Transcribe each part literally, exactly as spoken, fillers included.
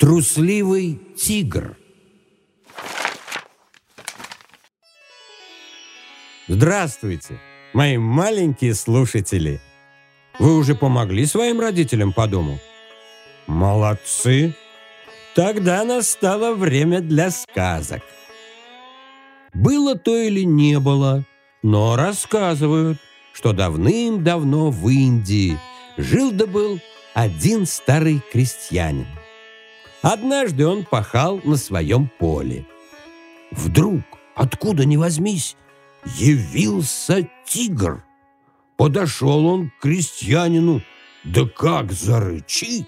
Трусливый тигр. Здравствуйте, мои маленькие слушатели! Вы уже помогли своим родителям по дому? Молодцы! Тогда настало время для сказок. Было то или не было, но рассказывают, что давным-давно в Индии жил да был один старый крестьянин. Однажды он пахал на своем поле. Вдруг, откуда ни возьмись, явился тигр. Подошел он к крестьянину, да как зарычит.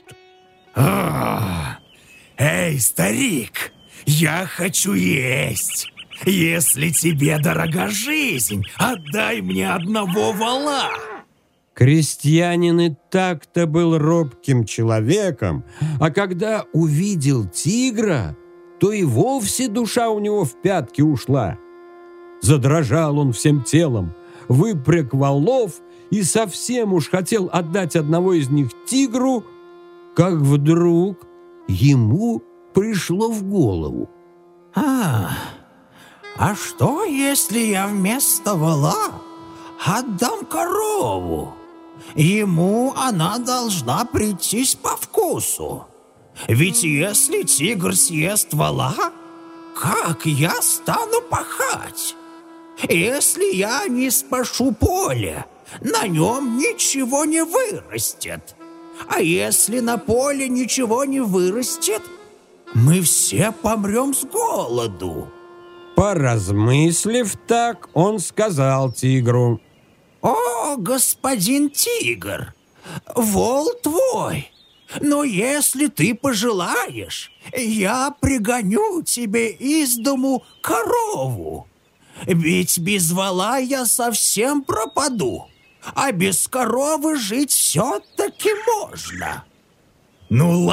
А, эй, старик, я хочу есть. Если тебе дорога жизнь, отдай мне одного вола. Крестьянин и так-то был робким человеком, а когда увидел тигра, то и вовсе душа у него в пятки ушла. Задрожал он всем телом, выпряг волов и совсем уж хотел отдать одного из них тигру, как вдруг ему пришло в голову. А, а что, если я вместо вола отдам корову? Ему она должна прийтись по вкусу. Ведь если тигр съест вола, как я стану пахать? Если я не спашу поле, на нем ничего не вырастет. А если на поле ничего не вырастет, мы все помрем с голоду. Поразмыслив так, он сказал тигру: «О, господин тигр, вол твой, но если ты пожелаешь, я пригоню тебе из дому корову. Ведь без вола я совсем пропаду, а без коровы жить все-таки можно». Ну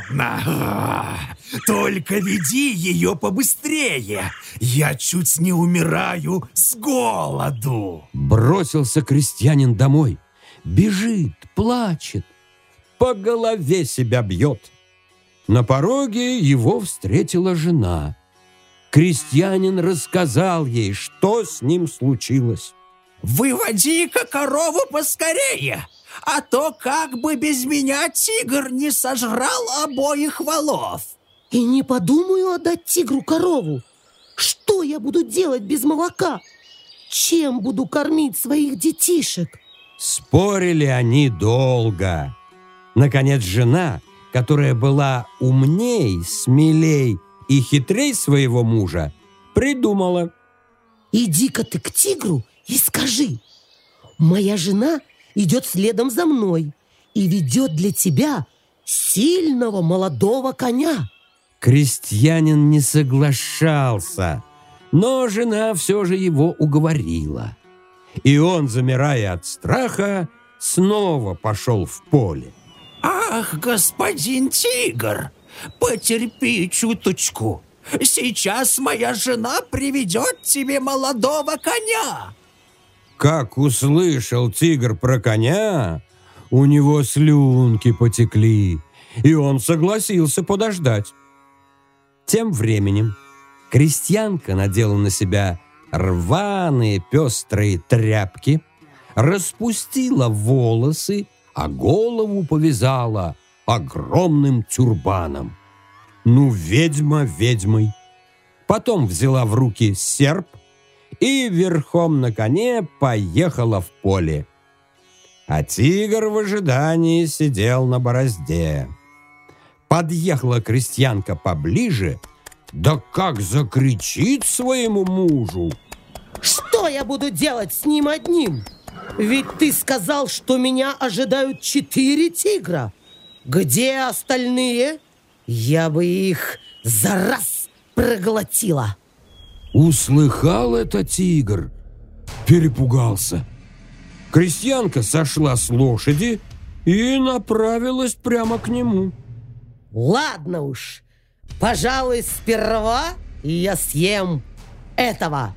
ладно, только веди ее побыстрее. Я чуть не умираю с голоду. Бросился крестьянин домой. Бежит, плачет, по голове себя бьет. На пороге его встретила жена. Крестьянин рассказал ей, что с ним случилось. «Выводи-ка корову поскорее, а то как бы без меня тигр не сожрал обоих волов». И не подумаю отдать тигру корову. Что я буду делать без молока? Чем буду кормить своих детишек? Спорили они долго. Наконец жена, которая была умней, смелей и хитрей своего мужа, придумала: иди-ка ты к тигру и скажи: моя жена идет следом за мной и ведет для тебя сильного молодого коня. Крестьянин не соглашался, но жена все же его уговорила. И он, замирая от страха, снова пошел в поле. «Ах, господин тигр, потерпи чуточку. Сейчас моя жена приведет тебе молодого коня». Как услышал тигр про коня, у него слюнки потекли, и он согласился подождать. Тем временем крестьянка надела на себя рваные пестрые тряпки, распустила волосы, а голову повязала огромным тюрбаном. Ну, ведьма ведьмой. Потом взяла в руки серп и верхом на коне поехала в поле. А тигр в ожидании сидел на борозде. Подъехала крестьянка поближе, да как закричит своему мужу: что я буду делать с ним одним? Ведь ты сказал, что меня ожидают четыре тигра. Где остальные? Я бы их за раз проглотила. Услыхал это тигр, перепугался. Крестьянка сошла с лошади и направилась прямо к нему. Ладно уж, пожалуй, сперва я съем этого,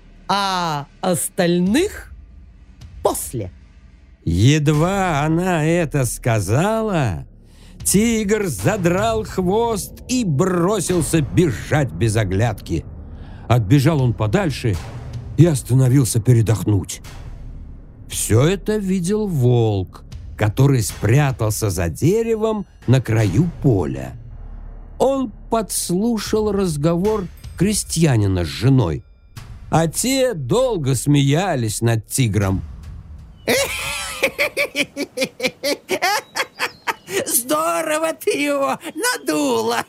а остальных после. Едва она это сказала, Тигр задрал хвост и бросился бежать без оглядки. Отбежал он подальше и остановился передохнуть. Все это видел волк, который спрятался за деревом на краю поля. Он подслушал разговор крестьянина с женой, а те долго смеялись над тигром. Здорово ты его надула.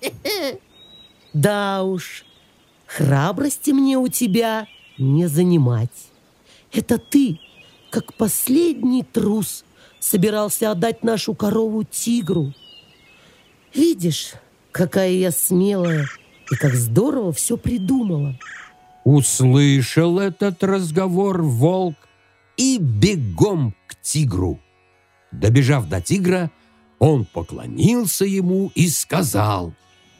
Да уж, храбрости мне у тебя не занимать. Это ты, как последний трус, собирался отдать нашу корову тигру. Видишь, какая я смелая и как здорово все придумала. Услышал этот разговор волк и бегом к тигру. Добежав до тигра, он поклонился ему и сказал: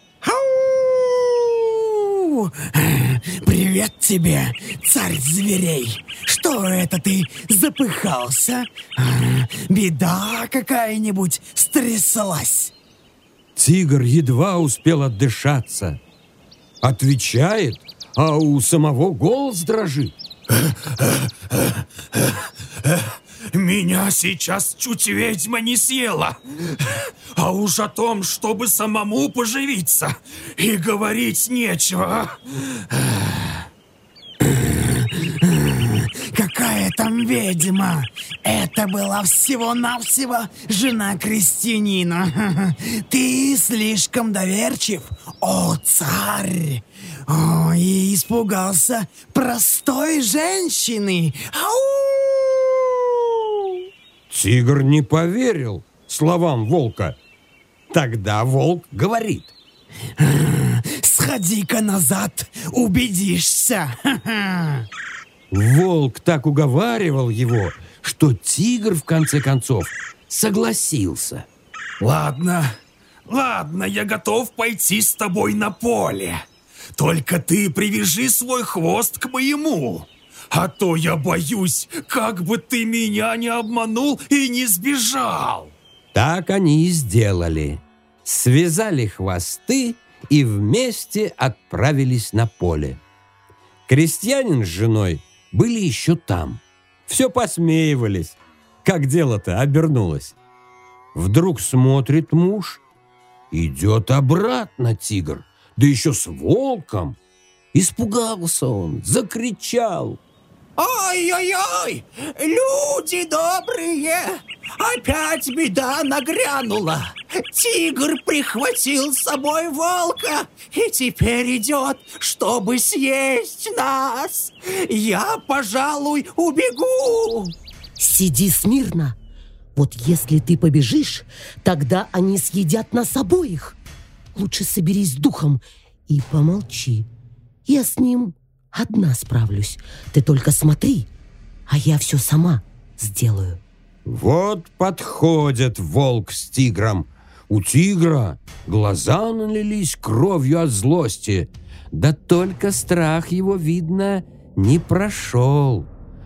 «Ау! Привет тебе, царь зверей! Что это ты запыхался? Беда какая-нибудь стряслась?» Тигр едва успел отдышаться. Отвечает, а у самого голос дрожит. Меня сейчас чуть ведьма не съела. А уж о том, чтобы самому поживиться, и говорить нечего. Какая там ведьма? Это была всего-навсего жена крестьянина. Ты слишком доверчив, о царь! О, и испугался простой женщины. Ау! Тигр не поверил словам волка. Тогда волк говорит: «Сходи-ка назад, убедишься». Волк так уговаривал его, что тигр в конце концов согласился. Ладно, ладно, я готов пойти с тобой на поле. Только ты привяжи свой хвост к моему. А то я боюсь, как бы ты меня не обманул и не сбежал. Так они и сделали. Связали хвосты и вместе отправились на поле. Крестьянин с женой были еще там. Все посмеивались. Как дело-то обернулось. Вдруг смотрит муж. Идет обратно тигр, да еще с волком. Испугался он, закричал: «Ой-ой-ой! Люди добрые! Опять беда нагрянула! Тигр прихватил с собой волка и теперь идет, чтобы съесть нас! Я, пожалуй, убегу!» Сиди смирно. Вот если ты побежишь, тогда они съедят нас обоих. Лучше соберись с духом и помолчи. Я с ним одна справлюсь. Ты только смотри, а я все сама сделаю. Вот подходит волк с тигром. У тигра глаза налились кровью от злости. Да только страх его, видно, не прошел.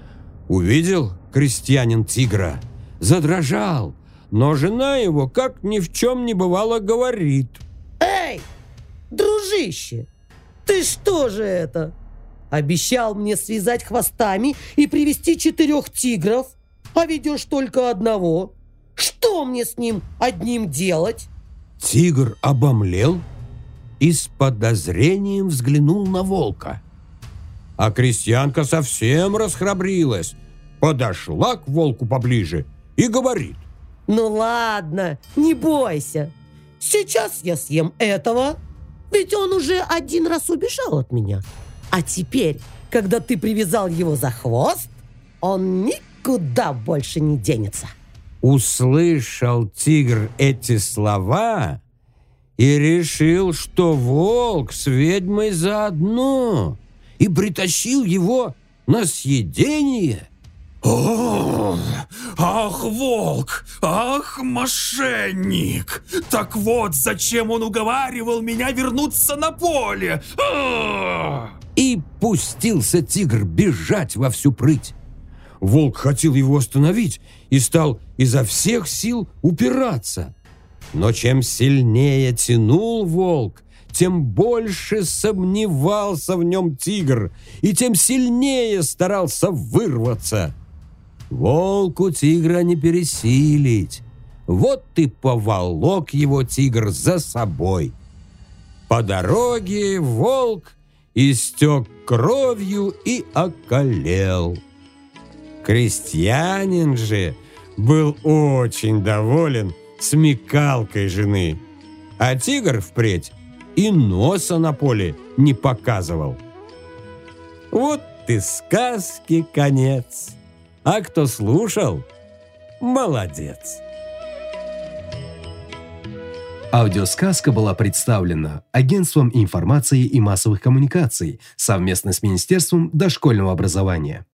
Увидел крестьянин тигра, задрожал, но жена его, как ни в чем не бывало, говорит: «Эй, дружище, ты что же это? Обещал мне связать хвостами и привести четырех тигров, а ведешь только одного. Что мне с ним одним делать?» Тигр обомлел и с подозрением взглянул на волка. А крестьянка совсем расхрабрилась, подошла к волку поближе и говорит: «Ну ладно, не бойся. Сейчас я съем этого, ведь он уже один раз убежал от меня. А теперь, когда ты привязал его за хвост, он никуда больше не денется». Услышал тигр эти слова и решил, что волк с ведьмой заодно, и притащил его на съедение. О, ах, волк! Ах, мошенник! Так вот, зачем он уговаривал меня вернуться на поле! А! И пустился тигр бежать во всю прыть. Волк хотел его остановить и стал изо всех сил упираться. Но чем сильнее тянул волк, тем больше сомневался в нем тигр, и тем сильнее старался вырваться. Волку тигра не пересилить. Вот и поволок его тигр за собой. По дороге волк истек кровью и околел. Крестьянин же был очень доволен смекалкой жены, а тигр впредь и носа на поле не показывал. Вот и сказки конец. А кто слушал, молодец. Аудиосказка была представлена Агентством информации и массовых коммуникаций совместно с Министерством дошкольного образования.